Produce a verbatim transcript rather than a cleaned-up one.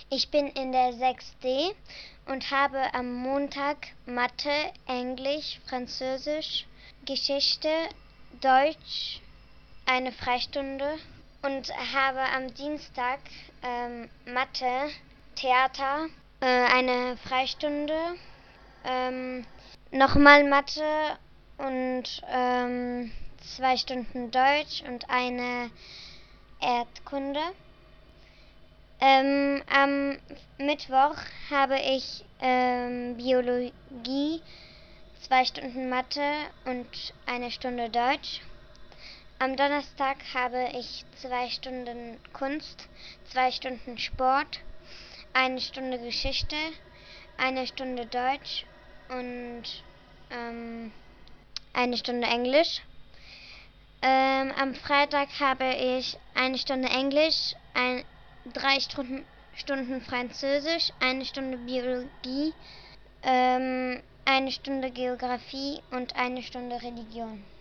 Ich bin in der sechs D und habe am Montag Mathe, Englisch, Französisch, Geschichte, Deutsch eine Freistunde und habe am Dienstag ähm, Mathe, Theater äh, eine Freistunde, ähm, nochmal Mathe und ähm, zwei Stunden Deutsch und eine Erdkunde. Ähm, am Mittwoch habe ich ähm, Biologie, zwei Stunden Mathe und eine Stunde Deutsch. Am Donnerstag habe ich zwei Stunden Kunst, zwei Stunden Sport, eine Stunde Geschichte, eine Stunde Deutsch und ähm, eine Stunde Englisch. Ähm, am Freitag habe ich eine Stunde Englisch, ein, drei Stunden, Stunden Französisch, eine Stunde Biologie, ähm, eine Stunde Geografie und eine Stunde Religion.